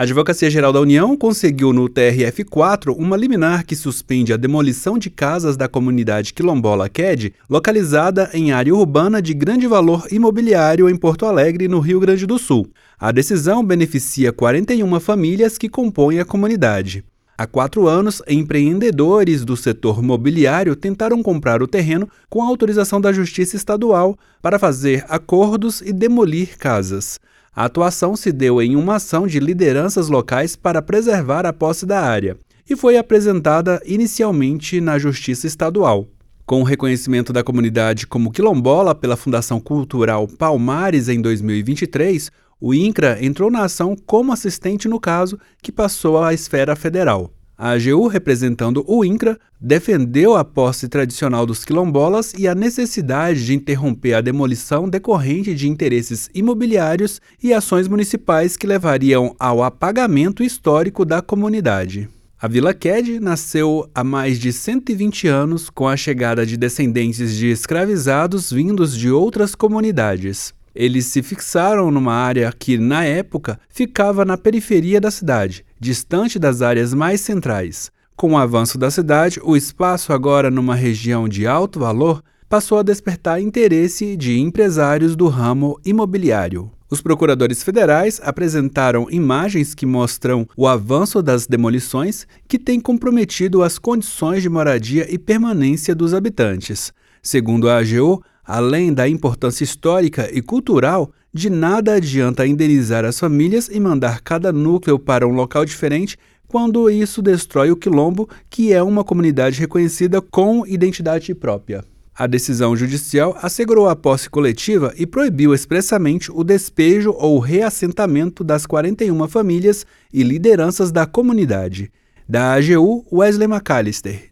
A Advocacia Geral da União conseguiu no TRF4 uma liminar que suspende a demolição de casas da comunidade quilombola Qued, localizada em área urbana de grande valor imobiliário em Porto Alegre, no Rio Grande do Sul. A decisão beneficia 41 famílias que compõem a comunidade. Há 4 anos, empreendedores do setor mobiliário tentaram comprar o terreno com a autorização da Justiça Estadual para fazer acordos e demolir casas. A atuação se deu em uma ação de lideranças locais para preservar a posse da área e foi apresentada inicialmente na Justiça Estadual. Com o reconhecimento da comunidade como quilombola pela Fundação Cultural Palmares em 2023, o INCRA entrou na ação como assistente no caso, que passou à esfera federal. A AGU, representando o INCRA, defendeu a posse tradicional dos quilombolas e a necessidade de interromper a demolição decorrente de interesses imobiliários e ações municipais que levariam ao apagamento histórico da comunidade. A Vila Qued nasceu há mais de 120 anos com a chegada de descendentes de escravizados vindos de outras comunidades. Eles se fixaram numa área que, na época, ficava na periferia da cidade, distante das áreas mais centrais. Com o avanço da cidade, o espaço, agora numa região de alto valor, passou a despertar interesse de empresários do ramo imobiliário. Os procuradores federais apresentaram imagens que mostram o avanço das demolições que têm comprometido as condições de moradia e permanência dos habitantes. Segundo a AGU, além da importância histórica e cultural, de nada adianta indenizar as famílias e mandar cada núcleo para um local diferente quando isso destrói o quilombo, que é uma comunidade reconhecida com identidade própria. A decisão judicial assegurou a posse coletiva e proibiu expressamente o despejo ou reassentamento das 41 famílias e lideranças da comunidade. Da AGU, Wesley McAllister.